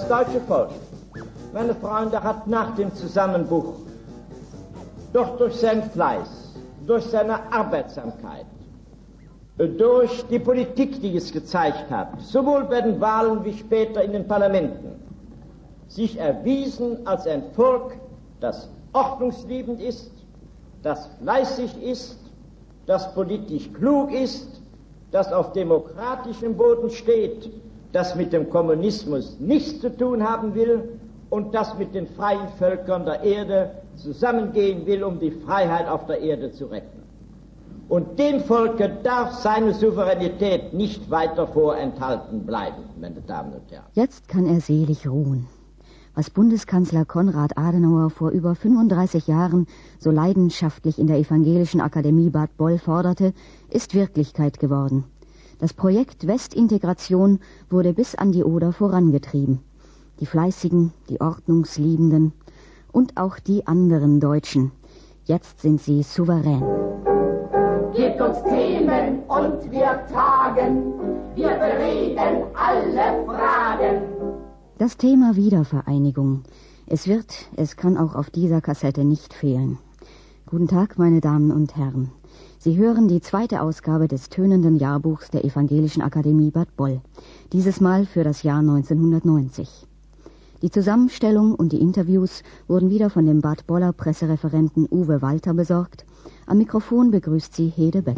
Das deutsche Volk, meine Freunde, hat nach dem Zusammenbruch doch durch seinen Fleiß, durch seine Arbeitsamkeit, durch die Politik, die es gezeigt hat, sowohl bei den Wahlen wie später in den Parlamenten, sich erwiesen als ein Volk, das ordnungsliebend ist, das fleißig ist, das politisch klug ist, das auf demokratischem Boden steht, das mit dem Kommunismus nichts zu tun haben will und das mit den freien Völkern der Erde zusammengehen will, um die Freiheit auf der Erde zu retten. Und dem Volke darf seine Souveränität nicht weiter vorenthalten bleiben, meine Damen und Herren. Jetzt kann er selig ruhen. Was Bundeskanzler Konrad Adenauer vor über 35 Jahren so leidenschaftlich in der Evangelischen Akademie Bad Boll forderte, ist Wirklichkeit geworden. Das Projekt Westintegration wurde bis an die Oder vorangetrieben. Die Fleißigen, die Ordnungsliebenden und auch die anderen Deutschen. Jetzt sind sie souverän. Gebt uns Themen und wir tagen, wir bereden alle Fragen. Das Thema Wiedervereinigung. Es kann auch auf dieser Kassette nicht fehlen. Guten Tag, meine Damen und Herren. Sie hören die zweite Ausgabe des tönenden Jahrbuchs der Evangelischen Akademie Bad Boll. Dieses Mal für das Jahr 1990. Die Zusammenstellung und die Interviews wurden wieder von dem Bad Boller Pressereferenten Uwe Walter besorgt. Am Mikrofon begrüßt sie Hede Beck.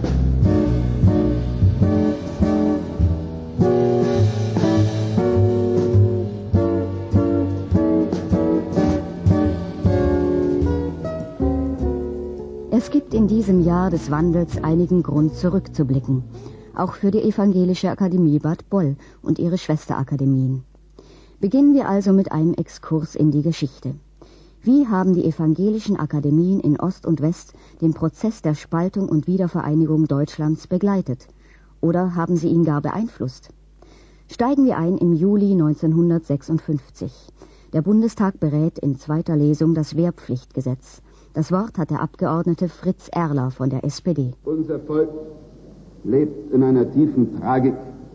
Es gibt in diesem Jahr des Wandels einigen Grund zurückzublicken, auch für die Evangelische Akademie Bad Boll und ihre Schwesterakademien. Beginnen wir also mit einem Exkurs in die Geschichte. Wie haben die evangelischen Akademien in Ost und West den Prozess der Spaltung und Wiedervereinigung Deutschlands begleitet? Oder haben sie ihn gar beeinflusst? Steigen wir ein im Juli 1956. Der Bundestag berät in zweiter Lesung das Wehrpflichtgesetz. Das Wort hat der Abgeordnete Fritz Erler von der SPD. Unser Volk lebt in einer tiefen Tragik.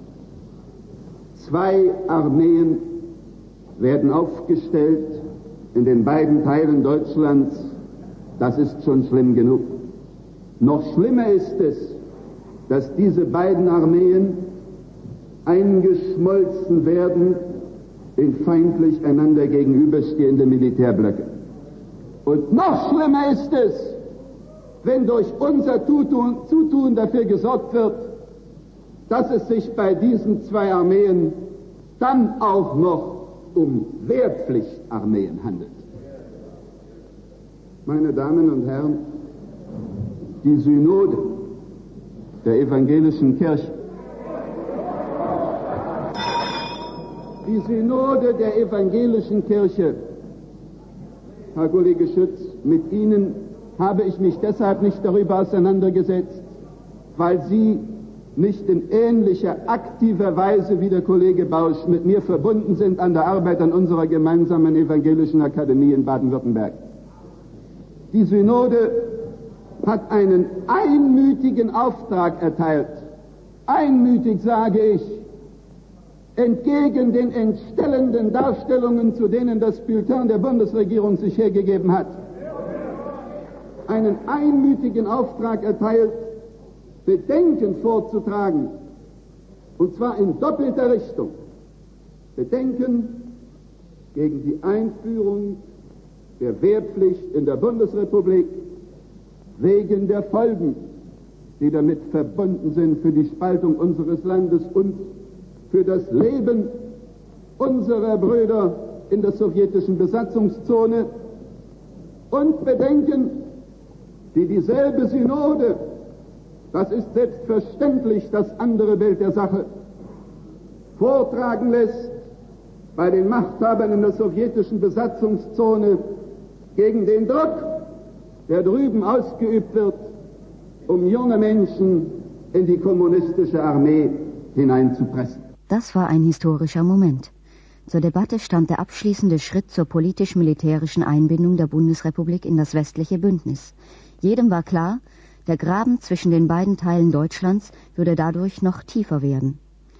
2 Armeen werden aufgestellt in den beiden Teilen Deutschlands. Das ist schon schlimm genug. Noch schlimmer ist es, dass diese beiden Armeen eingeschmolzen werden in feindlich einander gegenüberstehende Militärblöcke. Und noch schlimmer ist es, wenn durch unser Zutun dafür gesorgt wird, dass es sich bei diesen 2 Armeen dann auch noch um Wehrpflichtarmeen handelt. Meine Damen und Herren, die Synode der evangelischen Kirche, Herr Kollege Schütz, mit Ihnen habe ich mich deshalb nicht darüber auseinandergesetzt, weil Sie nicht in ähnlicher aktiver Weise wie der Kollege Bausch mit mir verbunden sind an der Arbeit an unserer gemeinsamen Evangelischen Akademie in Baden-Württemberg. Die Synode hat einen einmütigen Auftrag erteilt. Einmütig sage ich, entgegen den entstellenden Darstellungen, zu denen das Bulletin der Bundesregierung sich hergegeben hat, einen einmütigen Auftrag erteilt, Bedenken vorzutragen, und zwar in doppelter Richtung. Bedenken gegen die Einführung der Wehrpflicht in der Bundesrepublik wegen der Folgen, die damit verbunden sind für die Spaltung unseres Landes und für das Leben unserer Brüder in der sowjetischen Besatzungszone, und Bedenken, die dieselbe Synode, das ist selbstverständlich das andere Bild der Sache, vortragen lässt bei den Machthabern in der sowjetischen Besatzungszone gegen den Druck, der drüben ausgeübt wird, um junge Menschen in die kommunistische Armee hineinzupressen. Das war ein historischer Moment. Zur Debatte stand der abschließende Schritt zur politisch-militärischen Einbindung der Bundesrepublik in das westliche Bündnis. Jedem war klar, der Graben zwischen den beiden Teilen Deutschlands würde dadurch noch tiefer werden.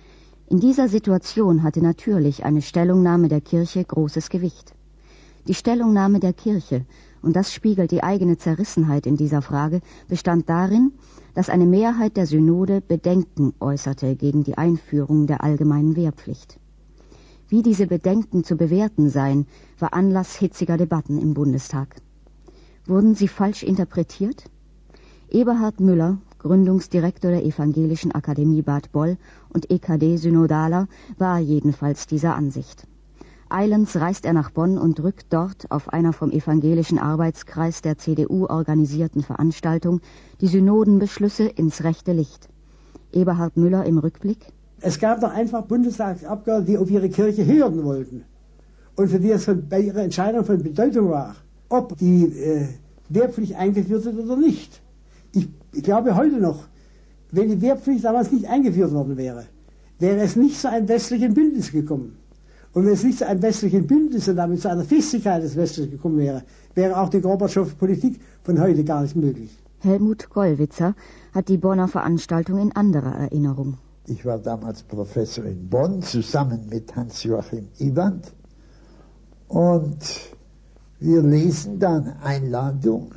In dieser Situation hatte natürlich eine Stellungnahme der Kirche großes Gewicht. Die Stellungnahme der Kirche, und das spiegelt die eigene Zerrissenheit in dieser Frage, bestand darin, dass eine Mehrheit der Synode Bedenken äußerte gegen die Einführung der allgemeinen Wehrpflicht. Wie diese Bedenken zu bewerten seien, war Anlass hitziger Debatten im Bundestag. Wurden sie falsch interpretiert? Eberhard Müller, Gründungsdirektor der Evangelischen Akademie Bad Boll und EKD-Synodaler, war jedenfalls dieser Ansicht. Eilends reist er nach Bonn und rückt dort auf einer vom Evangelischen Arbeitskreis der CDU organisierten Veranstaltung die Synodenbeschlüsse ins rechte Licht. Eberhard Müller im Rückblick: Es gab doch einfach Bundestagsabgeordnete, die auf ihre Kirche hören wollten und für die es bei ihrer Entscheidung von Bedeutung war, ob die Wehrpflicht eingeführt wird oder nicht. Ich glaube heute noch, wenn die Wehrpflicht damals nicht eingeführt worden wäre, wäre es nicht zu einem westlichen Bündnis gekommen. Und wenn es nicht zu einem westlichen Bündnis und damit zu einer Festigkeit des Westens gekommen wäre, wäre auch die Gorbatschow-Politik von heute gar nicht möglich. Helmut Gollwitzer hat die Bonner Veranstaltung in anderer Erinnerung. Ich war damals Professor in Bonn, zusammen mit Hans-Joachim Ewand. Und wir lesen dann Einladung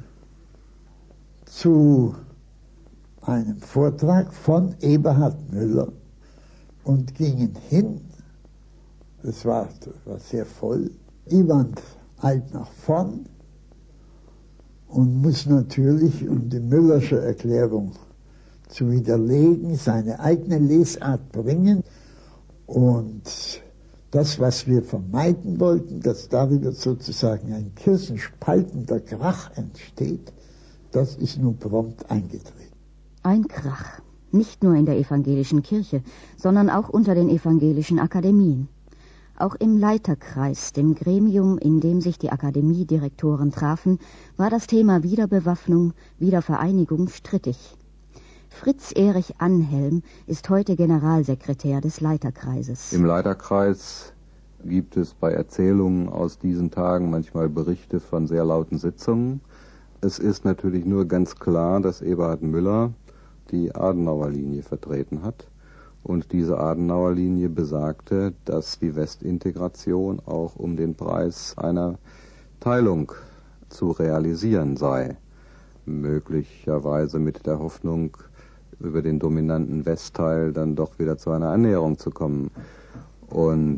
zu einem Vortrag von Eberhard Müller und gingen hin. Das war sehr voll. Ewand eilt nach vorn und muss natürlich, um die Müllersche Erklärung zu widerlegen, seine eigene Lesart bringen. Und das, was wir vermeiden wollten, dass darüber sozusagen ein kirchenspaltender Krach entsteht, das ist nun prompt eingetreten. Ein Krach, nicht nur in der evangelischen Kirche, sondern auch unter den evangelischen Akademien. Auch im Leiterkreis, dem Gremium, in dem sich die Akademiedirektoren trafen, war das Thema Wiederbewaffnung, Wiedervereinigung strittig. Fritz Erich Anhelm ist heute Generalsekretär des Leiterkreises. Im Leiterkreis gibt es bei Erzählungen aus diesen Tagen manchmal Berichte von sehr lauten Sitzungen. Es ist natürlich nur ganz klar, dass Eberhard Müller die Adenauer-Linie vertreten hat. Und diese Adenauer-Linie besagte, dass die Westintegration auch um den Preis einer Teilung zu realisieren sei. Möglicherweise mit der Hoffnung, über den dominanten Westteil dann doch wieder zu einer Annäherung zu kommen. Und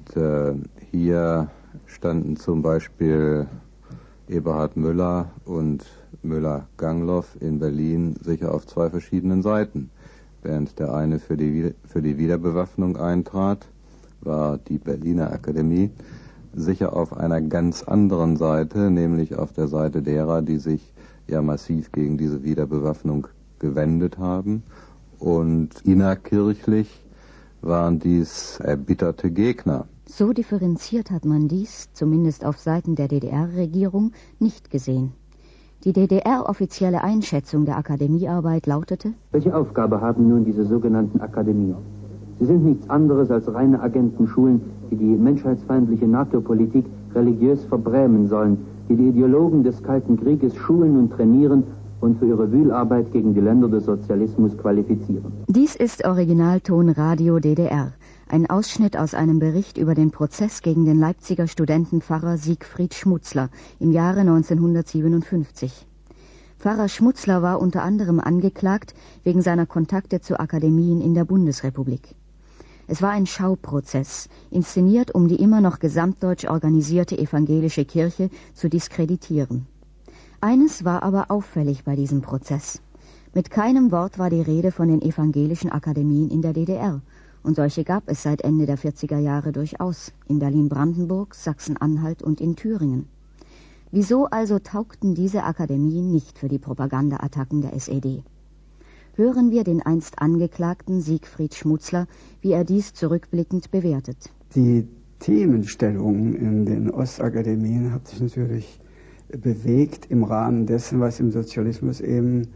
hier standen zum Beispiel Eberhard Müller und Müller-Gangloff in Berlin sicher auf zwei verschiedenen Seiten. Während der eine für die Wiederbewaffnung eintrat, war die Berliner Akademie sicher auf einer ganz anderen Seite, nämlich auf der Seite derer, die sich ja massiv gegen diese Wiederbewaffnung gewendet haben. Und innerkirchlich waren dies erbitterte Gegner. So differenziert hat man dies, zumindest auf Seiten der DDR-Regierung, nicht gesehen. Die DDR-offizielle Einschätzung der Akademiearbeit lautete: Welche Aufgabe haben nun diese sogenannten Akademien? Sie sind nichts anderes als reine Agentenschulen, die die menschheitsfeindliche NATO-Politik religiös verbrämen sollen, die die Ideologen des Kalten Krieges schulen und trainieren und für ihre Wühlarbeit gegen die Länder des Sozialismus qualifizieren. Dies ist Originalton Radio DDR, ein Ausschnitt aus einem Bericht über den Prozess gegen den Leipziger Studentenpfarrer Siegfried Schmutzler im Jahre 1957. Pfarrer Schmutzler war unter anderem angeklagt wegen seiner Kontakte zu Akademien in der Bundesrepublik. Es war ein Schauprozess, inszeniert, um die immer noch gesamtdeutsch organisierte evangelische Kirche zu diskreditieren. Eines war aber auffällig bei diesem Prozess. Mit keinem Wort war die Rede von den evangelischen Akademien in der DDR. Und solche gab es seit Ende der 40er Jahre durchaus, in Berlin-Brandenburg, Sachsen-Anhalt und in Thüringen. Wieso also taugten diese Akademien nicht für die Propagandaattacken der SED? Hören wir den einst Angeklagten Siegfried Schmutzler, wie er dies zurückblickend bewertet. Die Themenstellung in den Ostakademien hat sich natürlich bewegt im Rahmen dessen, was im Sozialismus eben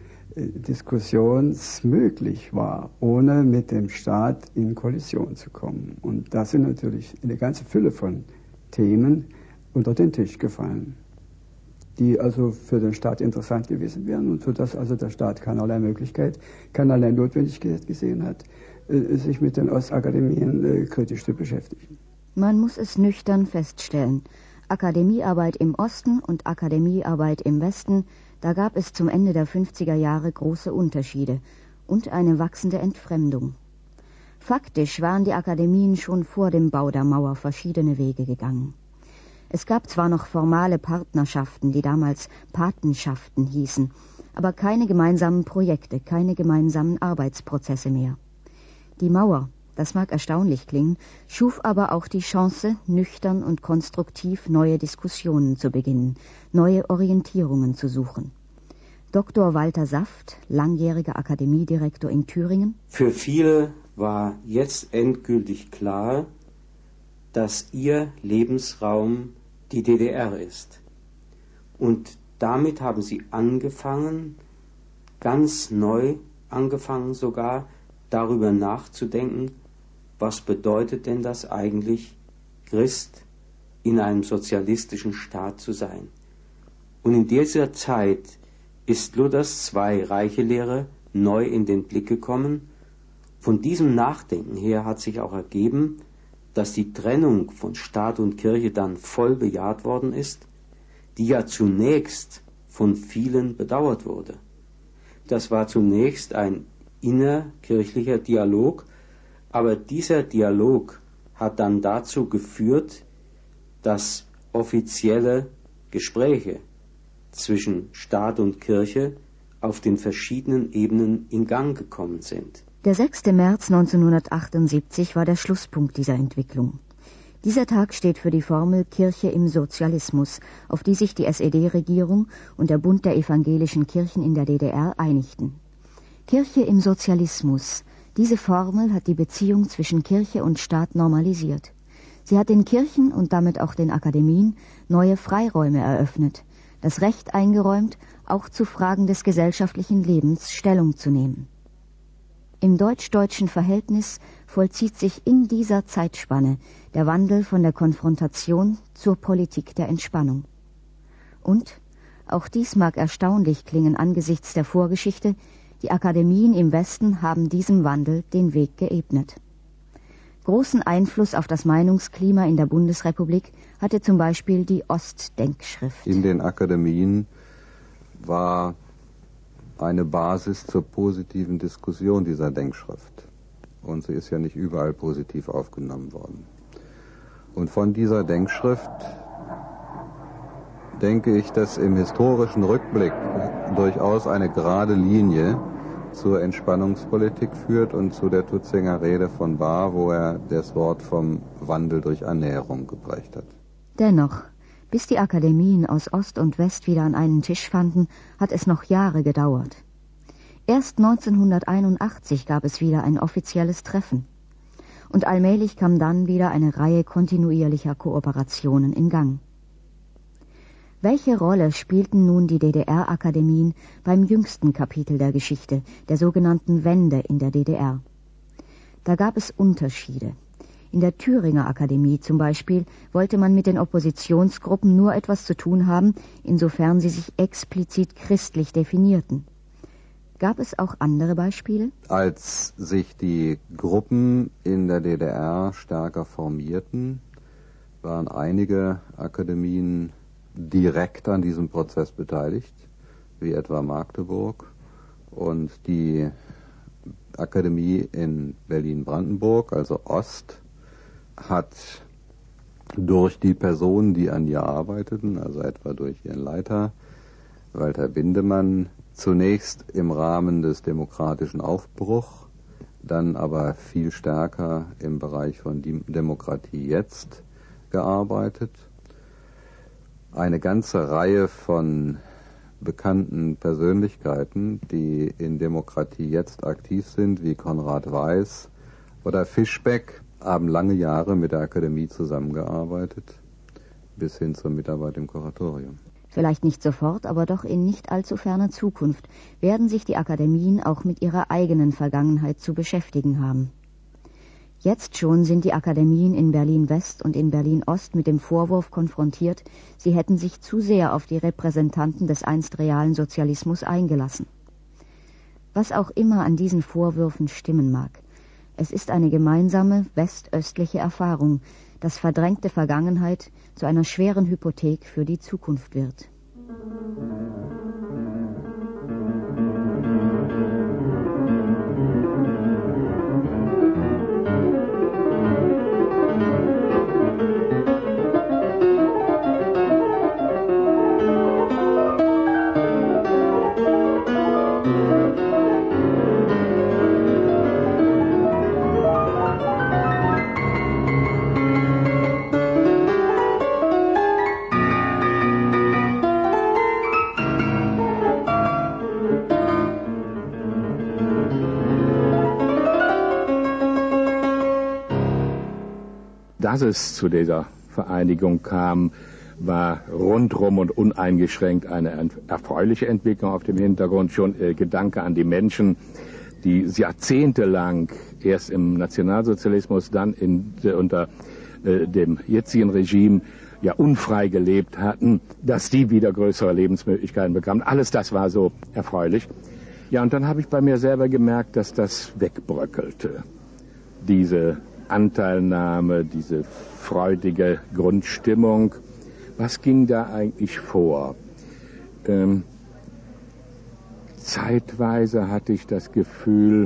diskussionsmöglich war, ohne mit dem Staat in Kollision zu kommen. Und da sind natürlich eine ganze Fülle von Themen unter den Tisch gefallen, die also für den Staat interessant gewesen wären und für das also der Staat keinerlei Möglichkeit, keinerlei Notwendigkeit gesehen hat, sich mit den Ostakademien kritisch zu beschäftigen. Man muss es nüchtern feststellen. Akademiearbeit im Osten und Akademiearbeit im Westen, da gab es zum Ende der 50er Jahre große Unterschiede und eine wachsende Entfremdung. Faktisch waren die Akademien schon vor dem Bau der Mauer verschiedene Wege gegangen. Es gab zwar noch formale Partnerschaften, die damals Patenschaften hießen, aber keine gemeinsamen Projekte, keine gemeinsamen Arbeitsprozesse mehr. Die Mauer, das mag erstaunlich klingen, schuf aber auch die Chance, nüchtern und konstruktiv neue Diskussionen zu beginnen, neue Orientierungen zu suchen. Dr. Walter Saft, langjähriger Akademiedirektor in Thüringen: Für viele war jetzt endgültig klar, dass ihr Lebensraum die DDR ist. Und damit haben sie angefangen, ganz neu angefangen sogar, darüber nachzudenken, was bedeutet denn das eigentlich, Christ in einem sozialistischen Staat zu sein. Und in dieser Zeit ist Luthers Zwei-Reiche-Lehre neu in den Blick gekommen. Von diesem Nachdenken her hat sich auch ergeben, dass die Trennung von Staat und Kirche dann voll bejaht worden ist, die ja zunächst von vielen bedauert wurde. Das war zunächst ein innerkirchlicher Dialog, aber dieser Dialog hat dann dazu geführt, dass offizielle Gespräche zwischen Staat und Kirche auf den verschiedenen Ebenen in Gang gekommen sind. Der 6. März 1978 war der Schlusspunkt dieser Entwicklung. Dieser Tag steht für die Formel Kirche im Sozialismus, auf die sich die SED-Regierung und der Bund der evangelischen Kirchen in der DDR einigten. Kirche im Sozialismus, diese Formel hat die Beziehung zwischen Kirche und Staat normalisiert. Sie hat den Kirchen und damit auch den Akademien neue Freiräume eröffnet, das Recht eingeräumt, auch zu Fragen des gesellschaftlichen Lebens Stellung zu nehmen. Im deutsch-deutschen Verhältnis vollzieht sich in dieser Zeitspanne der Wandel von der Konfrontation zur Politik der Entspannung. Und, auch dies mag erstaunlich klingen angesichts der Vorgeschichte, die Akademien im Westen haben diesem Wandel den Weg geebnet. Großen Einfluss auf das Meinungsklima in der Bundesrepublik hatte zum Beispiel die Ostdenkschrift. In den Akademien war eine Basis zur positiven Diskussion dieser Denkschrift. Und sie ist ja nicht überall positiv aufgenommen worden. Und von dieser Denkschrift denke ich, dass im historischen Rückblick durchaus eine gerade Linie zur Entspannungspolitik führt und zu der Tutzinger Rede von Bahr, wo er das Wort vom Wandel durch Annäherung geprägt hat. Dennoch, bis die Akademien aus Ost und West wieder an einen Tisch fanden, hat es noch Jahre gedauert. Erst 1981 gab es wieder ein offizielles Treffen. Und allmählich kam dann wieder eine Reihe kontinuierlicher Kooperationen in Gang. Welche Rolle spielten nun die DDR-Akademien beim jüngsten Kapitel der Geschichte, der sogenannten Wende in der DDR? Da gab es Unterschiede. In der Thüringer Akademie zum Beispiel wollte man mit den Oppositionsgruppen nur etwas zu tun haben, insofern sie sich explizit christlich definierten. Gab es auch andere Beispiele? Als sich die Gruppen in der DDR stärker formierten, waren einige Akademien direkt an diesem Prozess beteiligt, wie etwa Magdeburg, und die Akademie in Berlin-Brandenburg, also Ost, hat durch die Personen, die an ihr arbeiteten, also etwa durch ihren Leiter, Walter Bindemann, zunächst im Rahmen des demokratischen Aufbruchs, dann aber viel stärker im Bereich von Demokratie jetzt gearbeitet. Eine ganze Reihe von bekannten Persönlichkeiten, die in Demokratie jetzt aktiv sind, wie Konrad Weiß oder Fischbeck, haben lange Jahre mit der Akademie zusammengearbeitet, bis hin zur Mitarbeit im Kuratorium. Vielleicht nicht sofort, aber doch in nicht allzu ferner Zukunft werden sich die Akademien auch mit ihrer eigenen Vergangenheit zu beschäftigen haben. Jetzt schon sind die Akademien in Berlin-West und in Berlin-Ost mit dem Vorwurf konfrontiert, sie hätten sich zu sehr auf die Repräsentanten des einst realen Sozialismus eingelassen. Was auch immer an diesen Vorwürfen stimmen mag, Es ist eine gemeinsame westöstliche Erfahrung, dass verdrängte Vergangenheit zu einer schweren Hypothek für die Zukunft wird. Dass es zu dieser Vereinigung kam, war rundrum und uneingeschränkt eine erfreuliche Entwicklung. Auf dem Hintergrund schon Gedanke an die Menschen, die jahrzehntelang erst im Nationalsozialismus, dann unter dem jetzigen Regime ja unfrei gelebt hatten, dass die wieder größere Lebensmöglichkeiten bekamen. Alles das war so erfreulich. Ja, und dann habe ich bei mir selber gemerkt, dass das wegbröckelte. Diese Anteilnahme, diese freudige Grundstimmung. Was ging da eigentlich vor? Zeitweise hatte ich das Gefühl,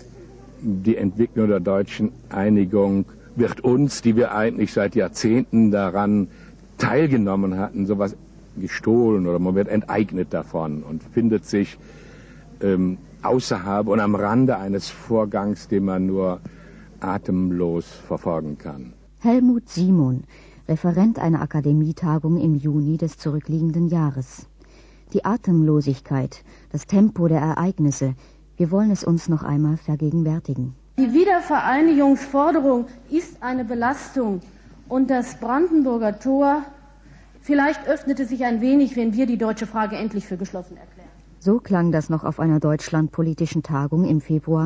die Entwicklung der deutschen Einigung wird uns, die wir eigentlich seit Jahrzehnten daran teilgenommen hatten, sowas gestohlen oder man wird enteignet davon und findet sich außerhalb und am Rande eines Vorgangs, den man nur atemlos verfolgen kann. Helmut Simon, Referent einer Akademietagung im Juni des zurückliegenden Jahres. Die Atemlosigkeit, das Tempo der Ereignisse, wir wollen es uns noch einmal vergegenwärtigen. Die Wiedervereinigungsforderung ist eine Belastung und das Brandenburger Tor, vielleicht öffnet es sich ein wenig, wenn wir die deutsche Frage endlich für geschlossen erklären. So klang das noch auf einer deutschlandpolitischen Tagung im Februar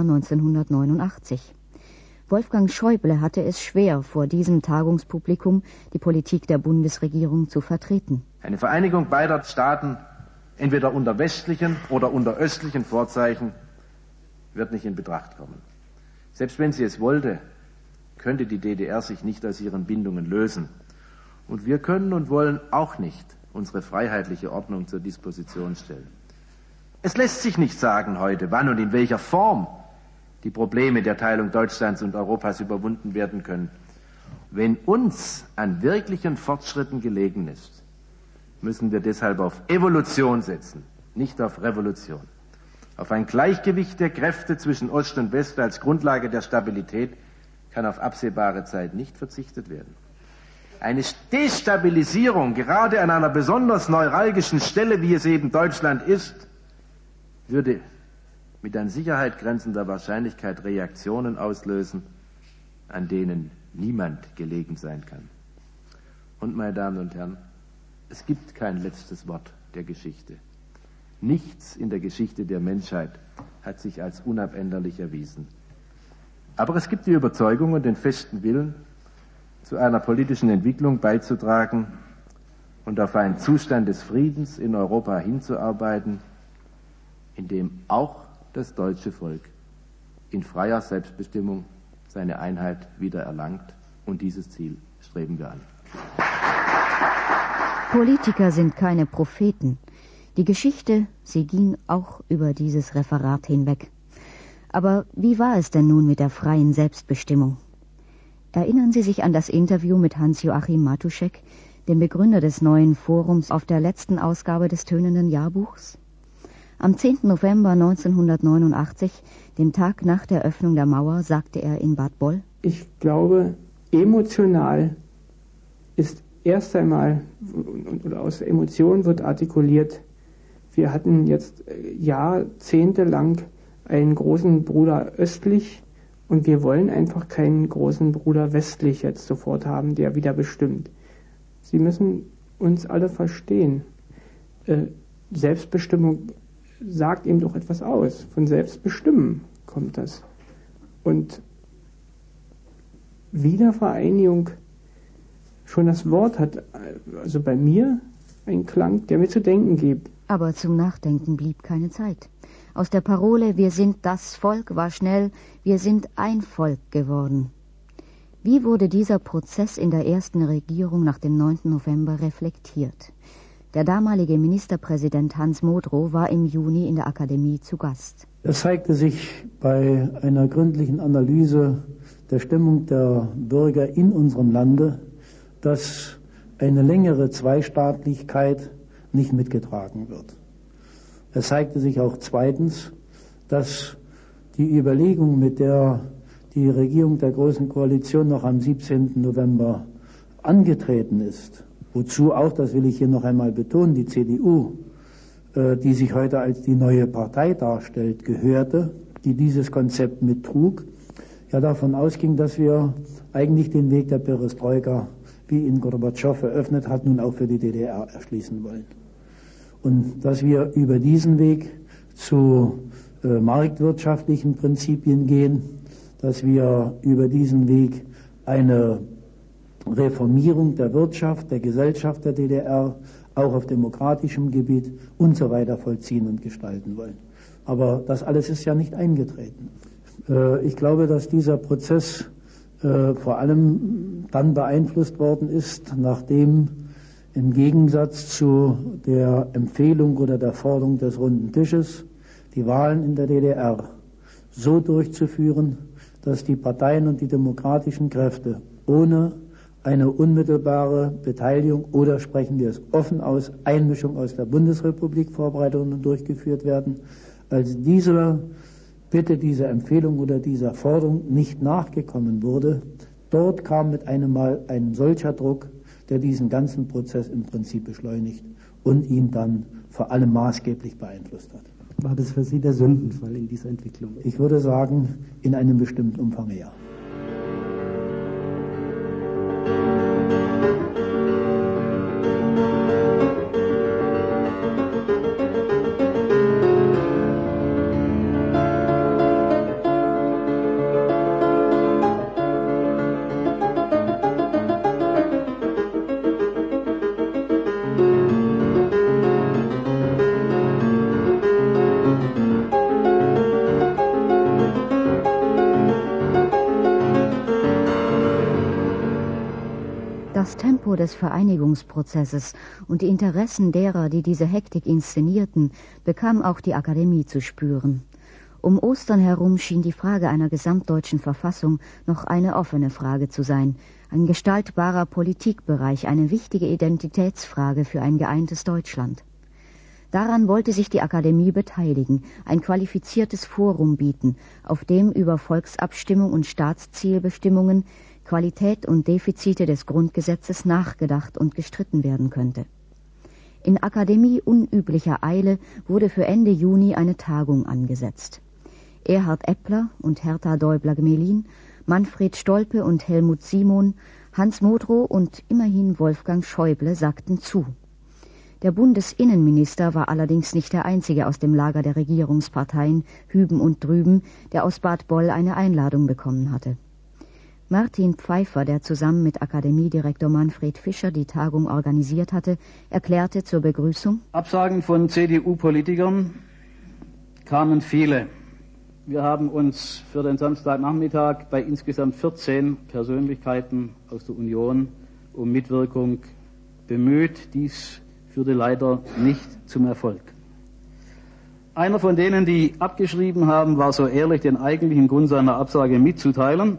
1989. Wolfgang Schäuble hatte es schwer, vor diesem Tagungspublikum die Politik der Bundesregierung zu vertreten. Eine Vereinigung beider Staaten, entweder unter westlichen oder unter östlichen Vorzeichen, wird nicht in Betracht kommen. Selbst wenn sie es wollte, könnte die DDR sich nicht aus ihren Bindungen lösen. Und wir können und wollen auch nicht unsere freiheitliche Ordnung zur Disposition stellen. Es lässt sich nicht sagen heute, wann und in welcher Form die Probleme der Teilung Deutschlands und Europas überwunden werden können. Wenn uns an wirklichen Fortschritten gelegen ist, müssen wir deshalb auf Evolution setzen, nicht auf Revolution. Auf ein Gleichgewicht der Kräfte zwischen Ost und West als Grundlage der Stabilität kann auf absehbare Zeit nicht verzichtet werden. Eine Destabilisierung, gerade an einer besonders neuralgischen Stelle, wie es eben Deutschland ist, würde mit an Sicherheit grenzender Wahrscheinlichkeit Reaktionen auslösen, an denen niemand gelegen sein kann. Und, meine Damen und Herren, es gibt kein letztes Wort der Geschichte. Nichts in der Geschichte der Menschheit hat sich als unabänderlich erwiesen. Aber es gibt die Überzeugung und den festen Willen, zu einer politischen Entwicklung beizutragen und auf einen Zustand des Friedens in Europa hinzuarbeiten, in dem auch das deutsche Volk in freier Selbstbestimmung seine Einheit wieder erlangt, und dieses Ziel streben wir an. Politiker sind keine Propheten. Die Geschichte, sie ging auch über dieses Referat hinweg. Aber wie war es denn nun mit der freien Selbstbestimmung? Erinnern Sie sich an das Interview mit Hans-Joachim Matuschek, dem Begründer des neuen Forums, auf der letzten Ausgabe des Tönenden Jahrbuchs? Am 10. November 1989, dem Tag nach der Öffnung der Mauer, sagte er in Bad Boll: Ich glaube, emotional ist erst einmal, oder aus Emotionen wird artikuliert, wir hatten jetzt jahrzehntelang einen großen Bruder östlich und wir wollen einfach keinen großen Bruder westlich jetzt sofort haben, der wieder bestimmt. Sie müssen uns alle verstehen. Selbstbestimmung sagt ihm doch etwas aus. Von Selbstbestimmen kommt das. Und Wiedervereinigung, schon das Wort hat also bei mir einen Klang, der mir zu denken gibt. Aber zum Nachdenken blieb keine Zeit. Aus der Parole »Wir sind das Volk« war schnell »Wir sind ein Volk« geworden. Wie wurde dieser Prozess in der ersten Regierung nach dem 9. November reflektiert? Der damalige Ministerpräsident Hans Modrow war im Juni in der Akademie zu Gast. Es zeigte sich bei einer gründlichen Analyse der Stimmung der Bürger in unserem Lande, dass eine längere Zweistaatlichkeit nicht mitgetragen wird. Es zeigte sich auch zweitens, dass die Überlegung, mit der die Regierung der Großen Koalition noch am 17. November angetreten ist, wozu auch, das will ich hier noch einmal betonen, die CDU, die sich heute als die neue Partei darstellt, gehörte, die dieses Konzept mittrug, ja davon ausging, dass wir eigentlich den Weg der Perestroika, wie ihn Gorbatschow eröffnet hat, nun auch für die DDR erschließen wollen. Und dass wir über diesen Weg zu marktwirtschaftlichen Prinzipien gehen, dass wir über diesen Weg eine Reformierung der Wirtschaft, der Gesellschaft der DDR, auch auf demokratischem Gebiet und so weiter vollziehen und gestalten wollen. Aber das alles ist ja nicht eingetreten. Ich glaube, dass dieser Prozess vor allem dann beeinflusst worden ist, nachdem im Gegensatz zu der Empfehlung oder der Forderung des Runden Tisches die Wahlen in der DDR so durchzuführen, dass die Parteien und die demokratischen Kräfte ohne eine unmittelbare Beteiligung oder, sprechen wir es offen aus, Einmischung aus der Bundesrepublik Vorbereitungen durchgeführt werden. Als dieser Bitte, dieser Empfehlung oder dieser Forderung nicht nachgekommen wurde, dort kam mit einem Mal ein solcher Druck, der diesen ganzen Prozess im Prinzip beschleunigt und ihn dann vor allem maßgeblich beeinflusst hat. War das für Sie der Sündenfall in dieser Entwicklung? Ich würde sagen, in einem bestimmten Umfang ja. Das Tempo des Vereinigungsprozesses und die Interessen derer, die diese Hektik inszenierten, bekam auch die Akademie zu spüren. Um Ostern herum schien die Frage einer gesamtdeutschen Verfassung noch eine offene Frage zu sein, ein gestaltbarer Politikbereich, eine wichtige Identitätsfrage für ein geeintes Deutschland. Daran wollte sich die Akademie beteiligen, ein qualifiziertes Forum bieten, auf dem über Volksabstimmung und Staatszielbestimmungen, Qualität und Defizite des Grundgesetzes nachgedacht und gestritten werden könnte. In Akademie unüblicher Eile wurde für Ende Juni eine Tagung angesetzt. Erhard Eppler und Hertha Däubler-Gmelin, Manfred Stolpe und Helmut Simon, Hans Modrow und immerhin Wolfgang Schäuble sagten zu. Der Bundesinnenminister war allerdings nicht der einzige aus dem Lager der Regierungsparteien, hüben und drüben, der aus Bad Boll eine Einladung bekommen hatte. Martin Pfeiffer, der zusammen mit Akademiedirektor Manfred Fischer die Tagung organisiert hatte, erklärte zur Begrüßung: Absagen von CDU-Politikern kamen viele. Wir haben uns für den Samstagnachmittag bei insgesamt 14 Persönlichkeiten aus der Union um Mitwirkung bemüht. Dies führte leider nicht zum Erfolg. Einer von denen, die abgeschrieben haben, war so ehrlich, den eigentlichen Grund seiner Absage mitzuteilen.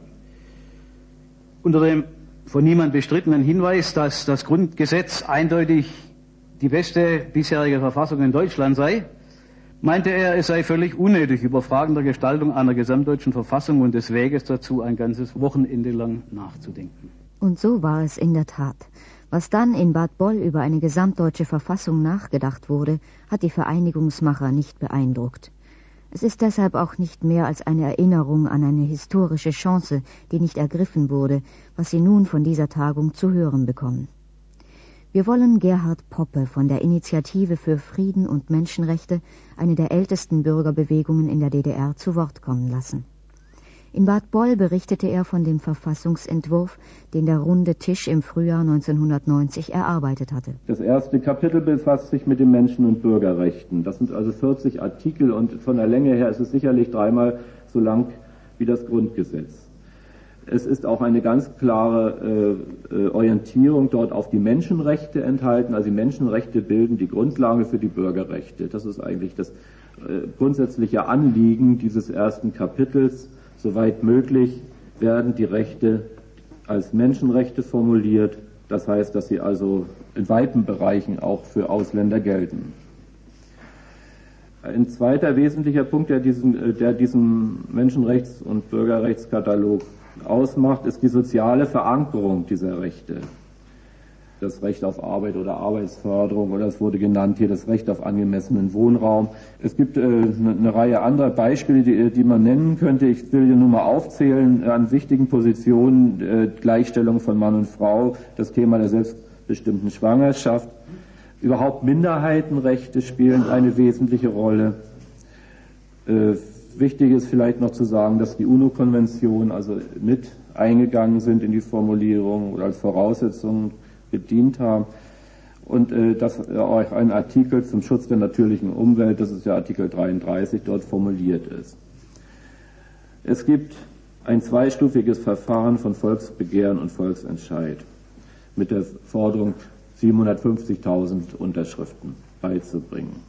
Unter dem von niemand bestrittenen Hinweis, dass das Grundgesetz eindeutig die beste bisherige Verfassung in Deutschland sei, meinte er, es sei völlig unnötig, über Fragen der Gestaltung einer gesamtdeutschen Verfassung und des Weges dazu ein ganzes Wochenende lang nachzudenken. Und so war es in der Tat. Was dann in Bad Boll über eine gesamtdeutsche Verfassung nachgedacht wurde, hat die Vereinigungsmacher nicht beeindruckt. Es ist deshalb auch nicht mehr als eine Erinnerung an eine historische Chance, die nicht ergriffen wurde, was Sie nun von dieser Tagung zu hören bekommen. Wir wollen Gerhard Poppe von der Initiative für Frieden und Menschenrechte, eine der ältesten Bürgerbewegungen in der DDR, zu Wort kommen lassen. In Bad Boll berichtete er von dem Verfassungsentwurf, den der Runde Tisch im Frühjahr 1990 erarbeitet hatte. Das erste Kapitel befasst sich mit den Menschen- und Bürgerrechten. Das sind also 40 Artikel und von der Länge her ist es sicherlich 3-mal so lang wie das Grundgesetz. Es ist auch eine ganz klare Orientierung dort auf die Menschenrechte enthalten. Also die Menschenrechte bilden die Grundlage für die Bürgerrechte. Das ist eigentlich das grundsätzliche Anliegen dieses ersten Kapitels. Soweit möglich werden die Rechte als Menschenrechte formuliert. Das heißt, dass sie also in weiten Bereichen auch für Ausländer gelten. Ein zweiter wesentlicher Punkt, der diesen Menschenrechts- und Bürgerrechtskatalog ausmacht, ist die soziale Verankerung dieser Rechte. Das Recht auf Arbeit oder Arbeitsförderung, oder es wurde genannt hier das Recht auf angemessenen Wohnraum. Es gibt eine Reihe anderer Beispiele, die man nennen könnte. Ich will hier nur mal aufzählen an wichtigen Positionen: Gleichstellung von Mann und Frau, das Thema der selbstbestimmten Schwangerschaft. Überhaupt Minderheitenrechte spielen eine wesentliche Rolle. Wichtig ist vielleicht noch zu sagen, dass die UNO-Konventionen also mit eingegangen sind in die Formulierung oder als Voraussetzung bedient haben. Und dass auch ein Artikel zum Schutz der natürlichen Umwelt, das ist ja Artikel 33, dort formuliert ist. Es gibt ein zweistufiges Verfahren von Volksbegehren und Volksentscheid mit der Forderung, 750.000 Unterschriften beizubringen.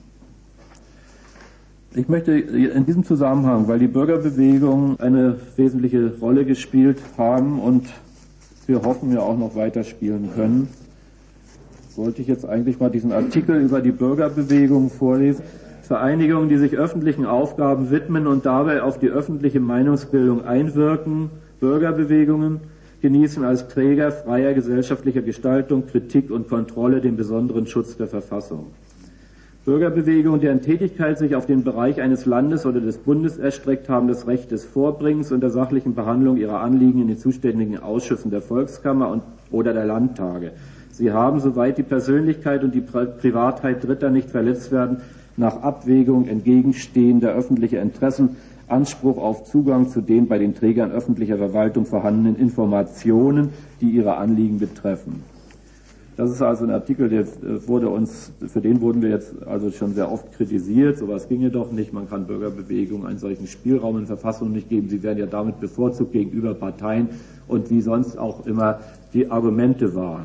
Ich möchte in diesem Zusammenhang, weil die Bürgerbewegungen eine wesentliche Rolle gespielt haben und wir hoffen ja auch noch weiterspielen können, wollte ich jetzt eigentlich mal diesen Artikel über die Bürgerbewegung vorlesen. Vereinigungen, die sich öffentlichen Aufgaben widmen und dabei auf die öffentliche Meinungsbildung einwirken, Bürgerbewegungen, genießen als Träger freier gesellschaftlicher Gestaltung, Kritik und Kontrolle den besonderen Schutz der Verfassung. Bürgerbewegungen, deren Tätigkeit sich auf den Bereich eines Landes oder des Bundes erstreckt, haben das Recht des Vorbringens und der sachlichen Behandlung ihrer Anliegen in den zuständigen Ausschüssen der Volkskammer oder der Landtage. Sie haben, soweit die Persönlichkeit und die Privatheit Dritter nicht verletzt werden, nach Abwägung entgegenstehender öffentlicher Interessen Anspruch auf Zugang zu den bei den Trägern öffentlicher Verwaltung vorhandenen Informationen, die ihre Anliegen betreffen. Das ist also ein Artikel, für den wurden wir jetzt also schon sehr oft kritisiert. Sowas ginge doch nicht. Man kann Bürgerbewegungen einen solchen Spielraum in Verfassung nicht geben. Sie werden ja damit bevorzugt gegenüber Parteien und wie sonst auch immer die Argumente waren.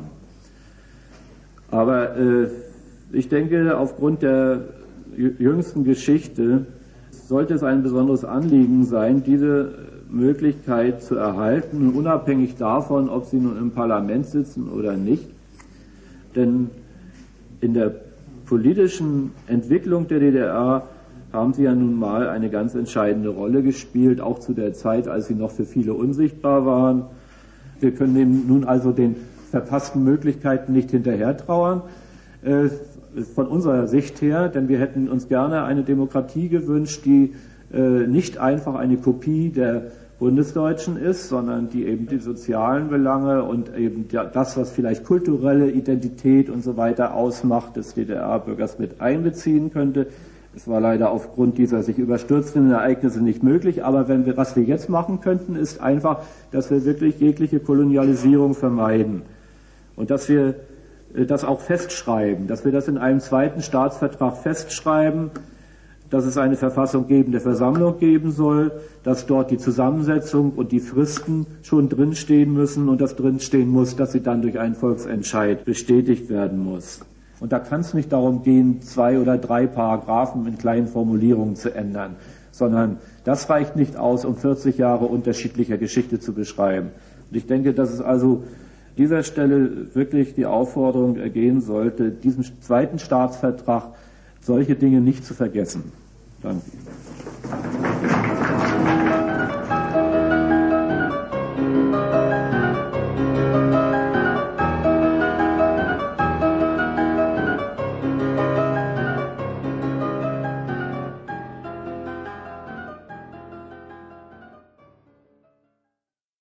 Aber ich denke, aufgrund der jüngsten Geschichte sollte es ein besonderes Anliegen sein, diese Möglichkeit zu erhalten, unabhängig davon, ob Sie nun im Parlament sitzen oder nicht. Denn in der politischen Entwicklung der DDR haben sie ja nun mal eine ganz entscheidende Rolle gespielt, auch zu der Zeit, als sie noch für viele unsichtbar waren. Wir können nun also den verpassten Möglichkeiten nicht hinterhertrauern, von unserer Sicht her, denn wir hätten uns gerne eine Demokratie gewünscht, die nicht einfach eine Kopie der Bundesdeutschen ist, sondern die eben die sozialen Belange und eben das, was vielleicht kulturelle Identität und so weiter ausmacht, des DDR-Bürgers mit einbeziehen könnte. Es war leider aufgrund dieser sich überstürzenden Ereignisse nicht möglich, aber was wir jetzt machen könnten, ist einfach, dass wir wirklich jegliche Kolonialisierung vermeiden und dass wir das auch festschreiben, dass wir das in einem zweiten Staatsvertrag festschreiben, dass es eine verfassunggebende Versammlung geben soll, dass dort die Zusammensetzung und die Fristen schon drinstehen müssen und dass drinstehen muss, dass sie dann durch einen Volksentscheid bestätigt werden muss. Und da kann es nicht darum gehen, 2 oder 3 Paragraphen in kleinen Formulierungen zu ändern, sondern das reicht nicht aus, um 40 Jahre unterschiedlicher Geschichte zu beschreiben. Und ich denke, dass es also dieser Stelle wirklich die Aufforderung ergehen sollte, diesem zweiten Staatsvertrag solche Dinge nicht zu vergessen. Danke.